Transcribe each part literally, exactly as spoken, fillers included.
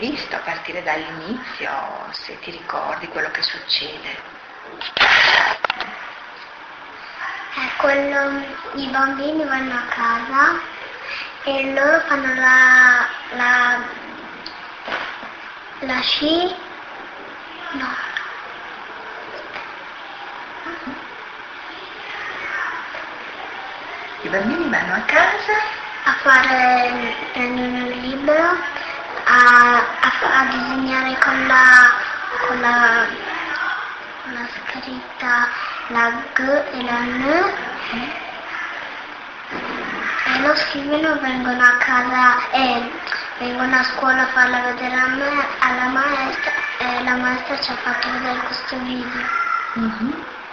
visto a partire dall'inizio, se ti ricordi quello che succede. È quello, i bambini vanno a casa e loro fanno la, la, la sci, no. I bambini vanno a casa A fare, prendono il libro, a, a, a disegnare con la, con la, con la scritta la G e la N, e lo scrivono, vengono a casa e vengono a scuola a farla vedere a me, alla maestra, e la maestra ci ha fatto vedere questo video. Mm-hmm.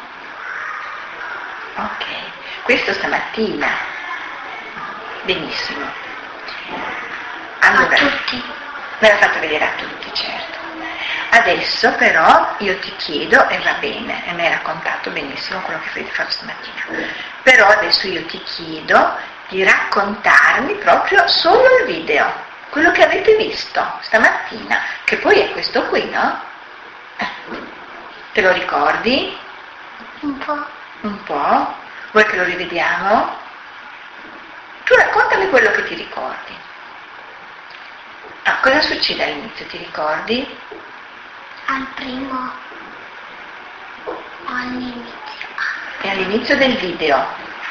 Ok, questo stamattina. Benissimo. Allora, A tutti. me l'ha fatto vedere a tutti, certo. Adesso però io ti chiedo, e va bene, e mi hai raccontato benissimo quello che fai fatto stamattina, però adesso io ti chiedo di raccontarmi proprio solo il video, quello che avete visto stamattina, che poi è questo qui, no? Eh, te lo ricordi? Un po'. Un po'? Vuoi che lo rivediamo? Tu raccontami quello che ti ricordi. Ah, cosa succede all'inizio, ti ricordi? Al primo o all'inizio? È all'inizio del video.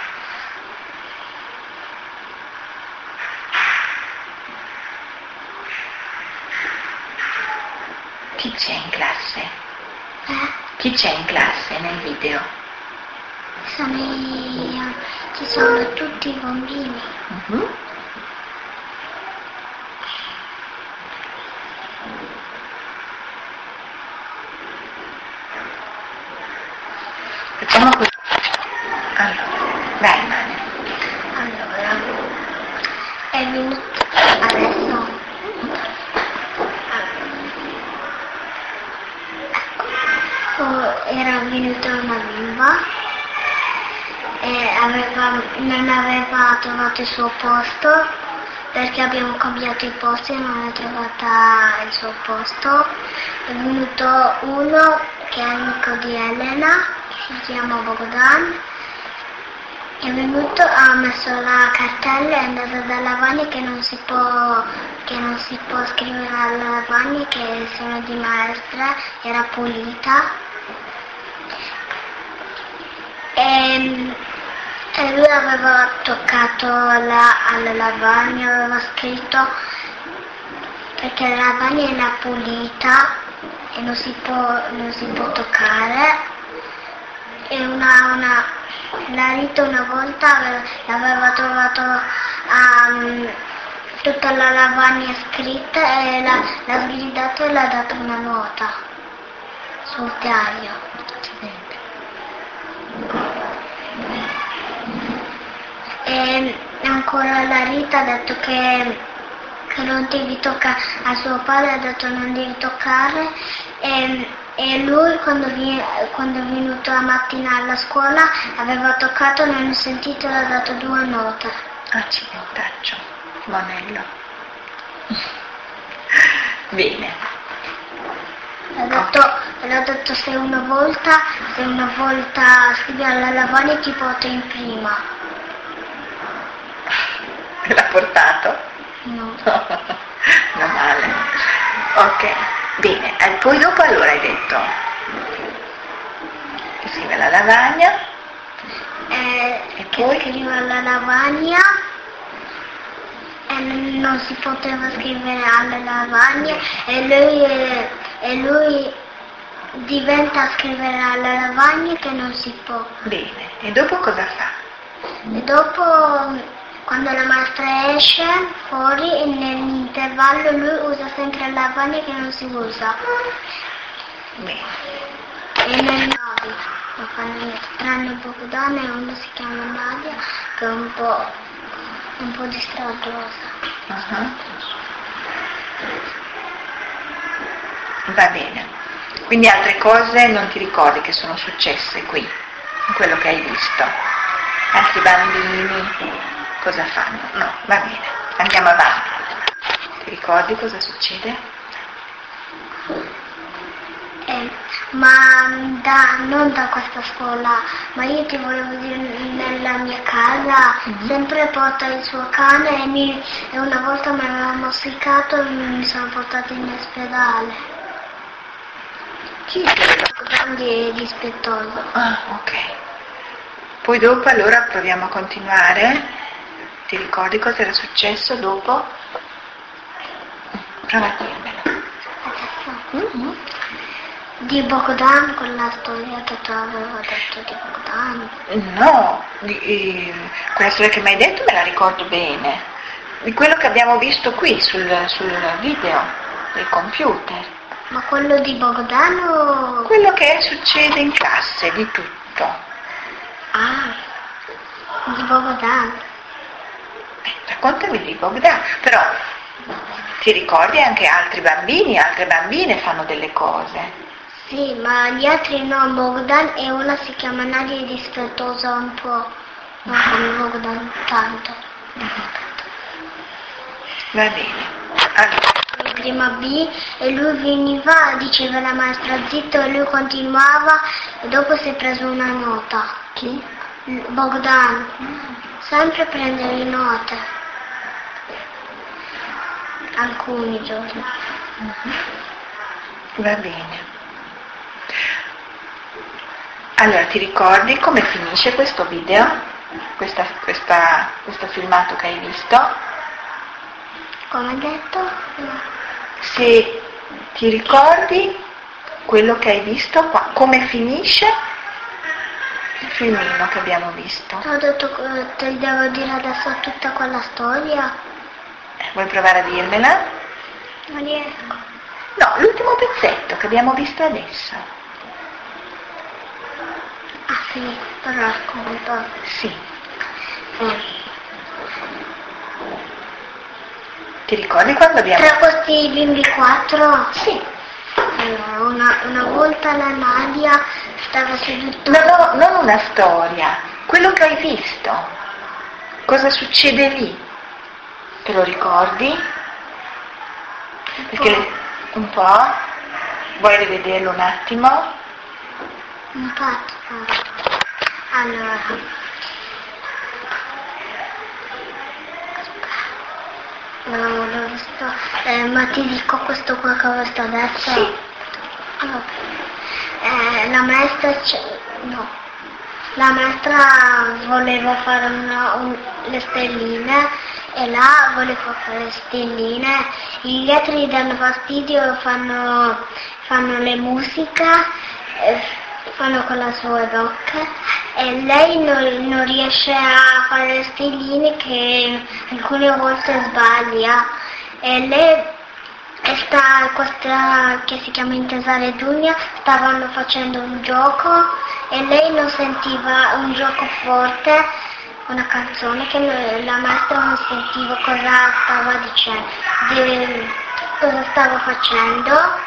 Chi c'è in classe? Eh? Chi c'è in classe nel video? Sono i, ci sono tutti i bambini. Uh-huh. Facciamo così. Allora, vai Mane. Allora, è venuto adesso. Ecco, era venuta una bimba e aveva, non aveva trovato il suo posto perché abbiamo cambiato i posti e non è trovata il suo posto. È venuto uno che è amico di Elena, che si chiama Bogdan. È venuto, ha messo la cartella, è andato dalla lavagna che non si può, che non si può scrivere alla lavagna, che sono di maestra, era pulita. E, e lui aveva toccato la, alla lavagna, aveva scritto, perché la lavagna era pulita e non si può, non si può toccare. E una, una, la Rita una volta aveva, l'aveva trovato um, tutta la lavagna scritta e l'ha, l'ha sgridato e l'ha dato una nota sul diario. E ancora la Rita ha detto che, che non devi toccare, a suo padre ha detto non devi toccare, e, e lui quando, vi, quando è venuto la mattina alla scuola aveva toccato, non ho sentito e ha dato due note. Accidentaccio, monello. Bene. Ha detto, l'ha detto se una volta, se una volta scrivi alla lavagna ti porto in prima. L'ha portato? No. Non male. Ok, bene. E poi dopo allora hai detto che scrive alla lavagna. E, E che poi? scrive alla lavagna e non si poteva scrivere alla lavagna e lui, eh, e lui diventa a scrivere alla lavagna che non si può. Bene. E dopo cosa fa? E dopo, quando la maestra esce fuori e nell'intervallo lui usa sempre la lavagna che non si usa. Bene. E nel Nadia, lo fanno tranne Bogdan e uno si chiama Nadia che è un po', un po' distraggiosa. Uh-huh. Va bene. Quindi altre cose non ti ricordi che sono successe qui, in quello che hai visto? Altri bambini cosa fanno? No, va bene, andiamo avanti. Ti ricordi cosa succede? ma da, non da questa scuola, ma io ti volevo dire nella mia casa, mm-hmm. sempre porta il suo cane e, mi, e una volta mi aveva mozzicato e mi sono portato in ospedale. Chi è? Grande e dispettoso. Ah, ok. Poi dopo allora proviamo a continuare. Ti ricordi cosa era successo dopo? Prova a dirmelo. Adesso? Mm-hmm. Di Bogdan, quella storia che tu avevo detto di Bogdan. No, di, eh, quella storia che mi hai detto me la ricordo bene. Di quello che abbiamo visto qui sul, sul video del computer. Ma quello di Bogdan o... Quello che succede in classe, di tutto. Ah, di Bogdan. Eh, raccontami di Bogdan, però ti ricordi anche altri bambini, altre bambine fanno delle cose. Sì, ma gli altri no, Bogdan e una si chiama Nadia e dispettosa un po', non come Bogdan tanto. Va bene. Allora. Prima B e lui veniva, diceva la maestra zitto e lui continuava e dopo si è preso una nota. Chi? Bogdan. Sempre prende le note. Alcuni giorni. Uh-huh. Va bene. Allora, ti ricordi come finisce questo video? Questa, questa, questo filmato che hai visto? Come hai detto? No. Se ti ricordi quello che hai visto qua, come finisce il filmino che abbiamo visto? Ho detto che ti devo dire adesso tutta quella storia. Vuoi provare a dirmela? Non riesco. No, l'ultimo pezzetto che abbiamo visto adesso. Ah sì, però racconto. Sì. Eh. Ti ricordi quando abbiamo... Tra questi bimbi quattro? Sì. Allora, una, una volta la Nadia stava seduta... No, no, non una storia, quello che hai visto. Cosa succede lì? Te lo ricordi? Un Perché po'. Le... un po'? Vuoi rivederlo un attimo? Un po'. Allora... Non l'avevo visto, eh, ma ti dico questo qua che ho visto adesso? Sì. Allora, eh, la maestra, no, la maestra voleva fare una, un, le stelline e là voleva fare le stelline, gli altri gli danno fastidio, fanno, fanno le musiche, eh, fanno con le sue bocche. E lei non, non riesce a fare le stelline che alcune volte sbaglia e lei sta, questa che si chiama Intesare Dunia stavano facendo un gioco e lei non sentiva un gioco forte, una canzone che la maestra non sentiva cosa stava dicendo, di, cosa stava facendo.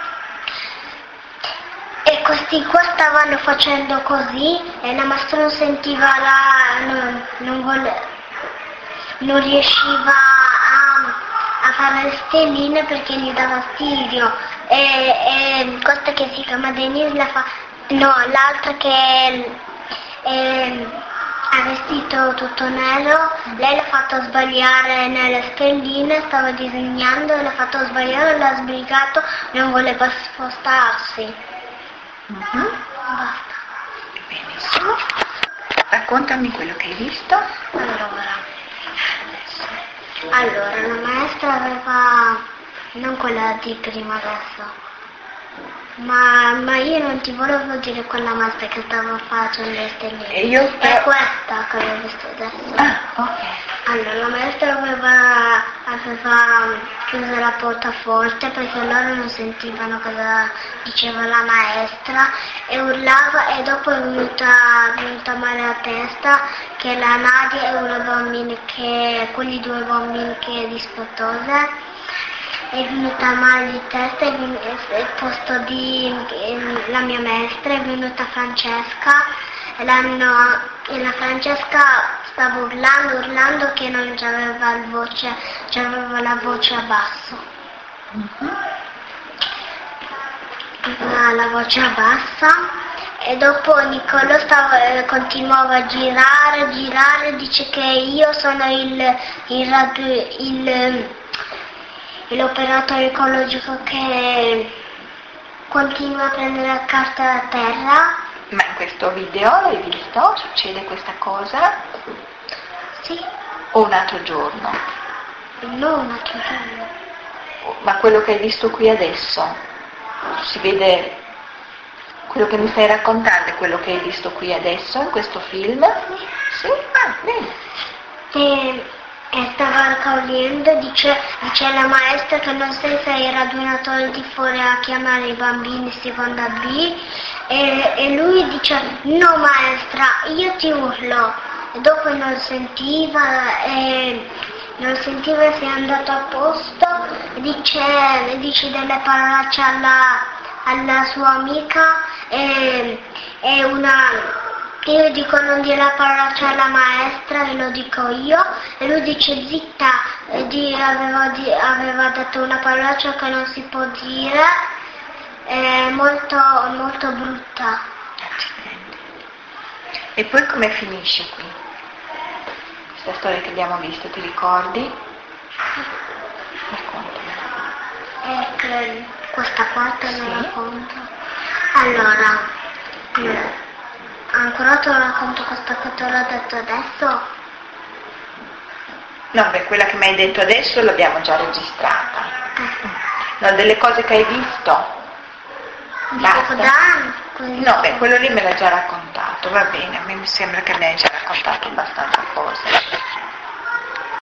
E questi qua stavano facendo così e la maestra non sentiva la... non, non, vole, non riusciva a, a fare le stelline perché gli dava fastidio. E, e questa che si chiama Denise la fa... no, l'altra che è, ha vestito tutto nero, lei l'ha fatto sbagliare nelle stelline, stava disegnando e l'ha fatto sbagliare, l'ha sbrigato, non voleva spostarsi. Mm-hmm. Basta. Benissimo. Raccontami quello che hai visto. Allora, allora la maestra aveva, non quella di prima adesso, ma, ma io non ti volevo dire quella maestra che stava facendo le stelline. E io però... È questa che avevo visto adesso. Ah, ok. Allora, la maestra aveva, aveva chiuso la porta forte perché loro non sentivano cosa diceva la maestra e urlava e dopo è venuta, è venuta male la testa che la Nadia è una bambina che, quelli due bambini che è dispettose, è venuta male di testa e al posto di la mia maestra è venuta Francesca. E, l'hanno, e la Francesca stava urlando, urlando che non c'aveva la voce, c'aveva la voce a basso. Mm-hmm. la, la voce bassa e dopo Niccolò stava, eh, continuava a girare, girare, dice che io sono il, il, radio, il l'operatore ecologico che continua a prendere la carta da terra. Ma in questo video l'hai visto? Succede questa cosa? Sì. O un altro giorno? No, un altro giorno. Ma quello che hai visto qui adesso? Si vede quello che mi stai raccontando, è quello che hai visto qui adesso in questo film? Sì. Sì? Ah, bene. E, e stava raccogliendo, dice, dice la maestra che non sei se era radunatore di fuori a chiamare i bambini seconda B e, e lui dice no maestra, io ti urlo. E dopo non sentiva e non sentiva e si è andato a posto e dice, dice delle parolacce alla, alla sua amica e, e una... Io dico non dire la parolaccia alla maestra e lo dico io e lui dice zitta, e di, aveva, di, aveva detto una parolaccia che non si può dire, è molto, molto brutta. E poi come finisce qui? Questa storia che abbiamo visto, ti ricordi? Raccontami. E che questa quarta Sì. la racconto. Allora, eh, ancora te lo racconto questa che te l'ho detto adesso? No, beh, quella che mi hai detto adesso l'abbiamo già registrata. Eh. No, delle cose che hai visto? Di Basta. Capodanno, quindi- No, beh, quello lì me l'hai già raccontato, va bene, a me mi sembra che mi hai già raccontato abbastanza cose.